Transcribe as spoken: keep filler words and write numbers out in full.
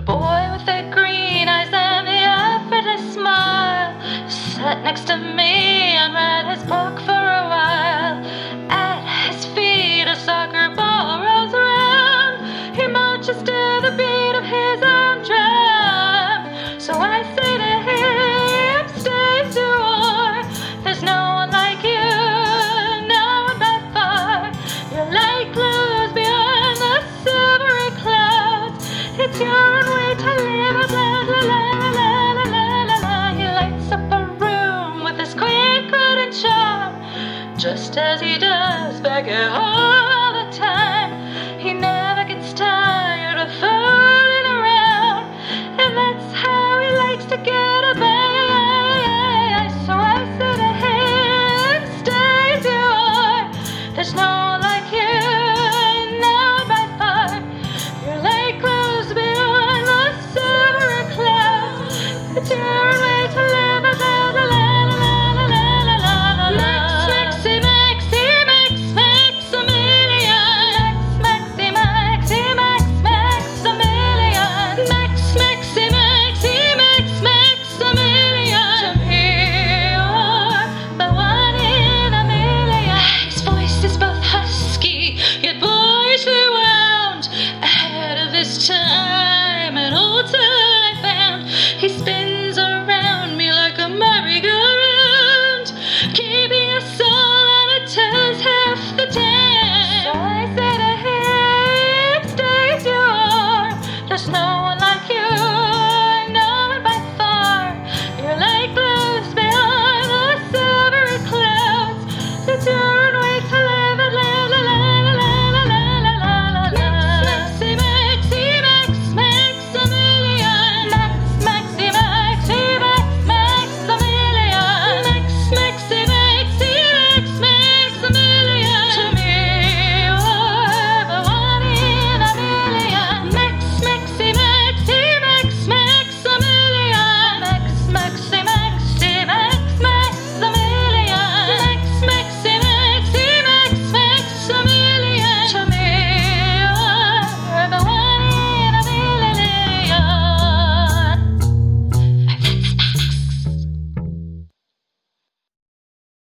boy with the green eyes and the effortless smile sat next to me and read his book for a while. At his feet a soccer ball rolls around. He marches to the beat of his own drum. So I say to him, stay to war. There's no one like you, no one by far. You're like clouds beyond the silvery clouds. It's your own way to live, la la la la la la la la. He lights up a room with his quick wit and charm, just as he does back at home.